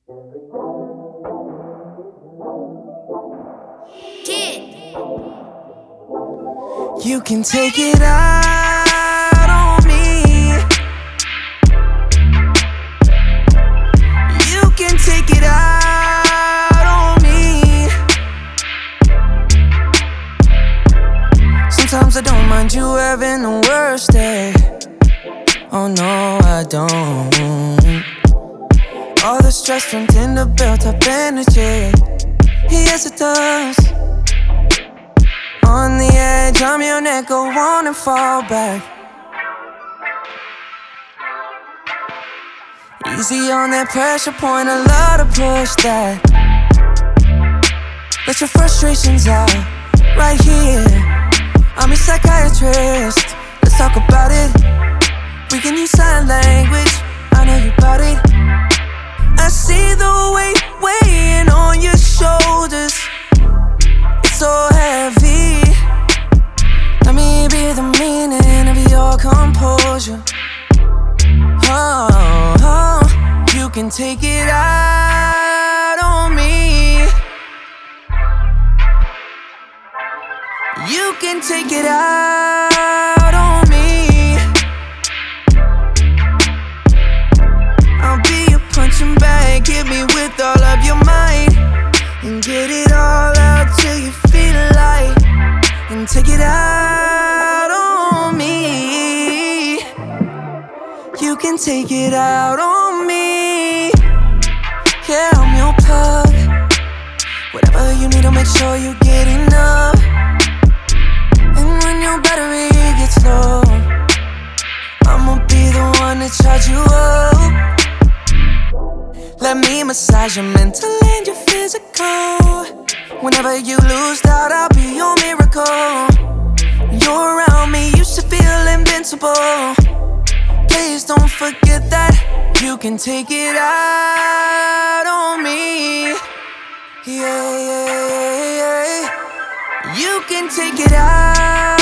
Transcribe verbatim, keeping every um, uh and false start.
You can take it out on me. You can take it out on me. Sometimes I don't mind you having the worst day. Oh no, I don't. All the stress turned into built-up energy. Yes, it does. On the edge, I'm your neck, go on and fall back. Easy on that pressure point, I love to push that. Let your frustrations out, right here. I'm your psychiatrist, let's talk about it. We can use sign language, I know you bout it. I see the weight weighing on your shoulders. It's so heavy. Let me be the meaning of your composure. Oh, oh, you can take it out on me. You can take it out on me. I'll be your punching bag, hit me with all of your might, and get it all out till you feel light. And take it out on me. You can take it out on me. Yeah, I'm your plug. Whatever you need, I'll make sure you get enough. And when your battery gets low, I'ma be the one to charge you up. Let me massage your mental and your physical. Whenever you lose doubt, I'll be your miracle. You're around me, you should feel invincible. Please don't forget that you can take it out on me. Yeah, yeah, yeah. You can take it out